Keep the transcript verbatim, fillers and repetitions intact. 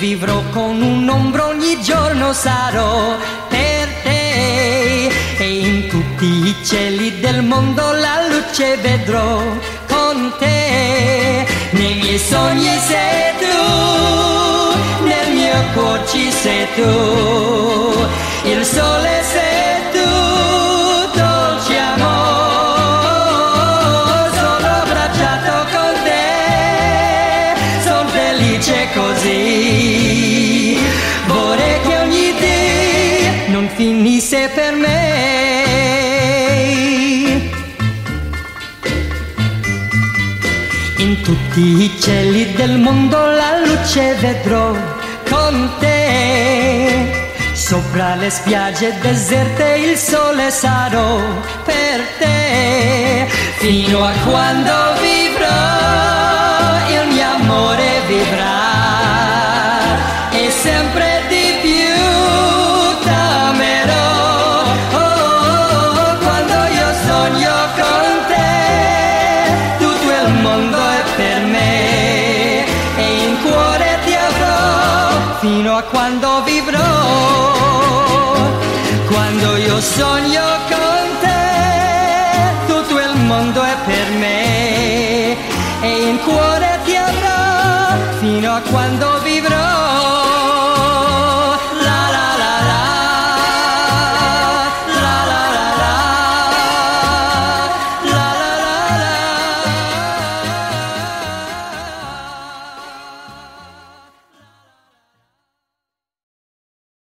vivrò con un'ombra ogni giorno sarò per te, e in tutti i cieli del mondo la luce vedrò con te. Nei miei sogni sei tu, nel mio cuore ci sei tu, il sole sei tu, dolce amore, sono abbracciato con te, sono felice così, vorrei che ogni dì non finisse per me. In tutti i cieli del mondo la luce vedrò con te, sopra le spiagge deserte il sole sarò per te, fino a quando vivrò il mio amore vivrà, e sempre di più t'amerò. Oh, oh, oh, quando io sogno con te tutto il mondo è per me, e in cuore ti avrò fino a quando vivrò. Quando io sogno con te tutto il mondo è per me, e in cuore ti avrò fino a quando